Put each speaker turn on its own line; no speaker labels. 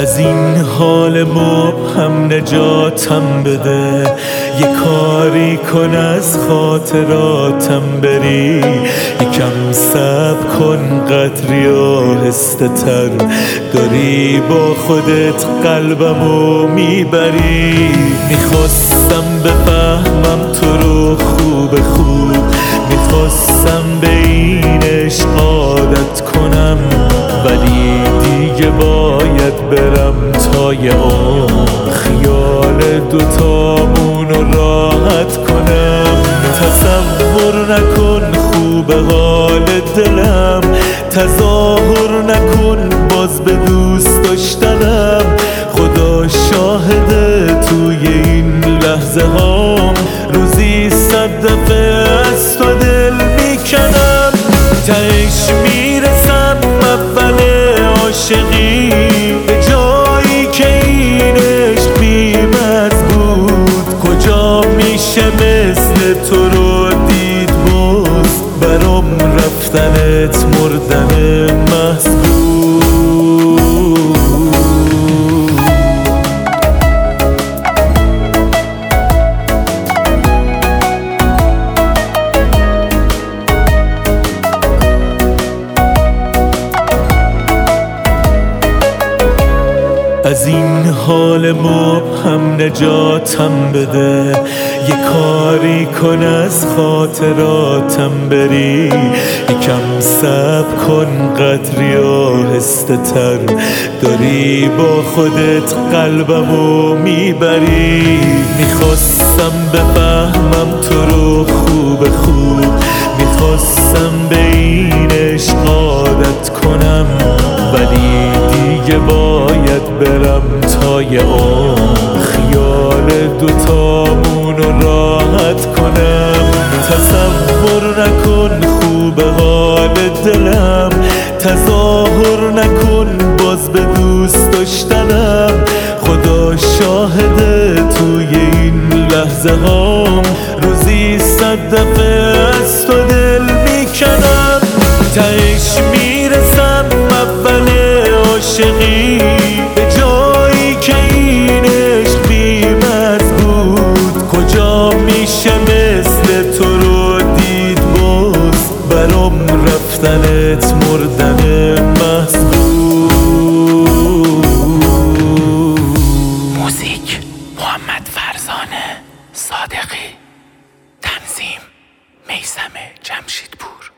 از این حال مبهم نجاتم بده، یه کاری کن از خاطراتم بری، یکم صبر کن قدری آهسته تر، داری با خودت قلبمو میبری. میخواستم بفهمم تو رو خوب میخواستم به این عشق عادت کنم، ولی دیگه باید برم تا یه عمر خیال دوتامونو راحت کنم. تصور نکن خوب حال دلم، تظاهر نکن باز به دوست داشتنم، خدا شاهده توی این لحظه هام روزی 100 دفعه از تو دل میکنم. تهش میرسم اول عاشقی، به جایی که این عشق بی‌مزه بود، کجا میشه مثل تو رو دید باز، برام رفتنت مردن محض بود. از این حال مبهم نجاتم بده، یه کاری کن از خاطراتم بری، یکم صبر کن قدری آهسته تر، داری با خودت قلبمو میبری. میخواستم بفهمم تو رو خوب میخواستم به این عشق عادت کنم، ولی دیگه باید برم تا یه عمر خیال دوتامونو راحت کنم. تصور نکن خوب حال دلم، تظاهر نکن باز به دوست داشتنم، خدا شاهده توی این لحظه هام روزی 100 دفعه از تو دل میکنم. تهش میرسم اول عاشقی، به جایی که این عشق بی‌مزه بود، کجا میشه مثل تو رو دید باز، برام رفتنت مردن محض بود.
موزیک محمد فرزانه صادقی، تنظیم میثم جمشیدپور.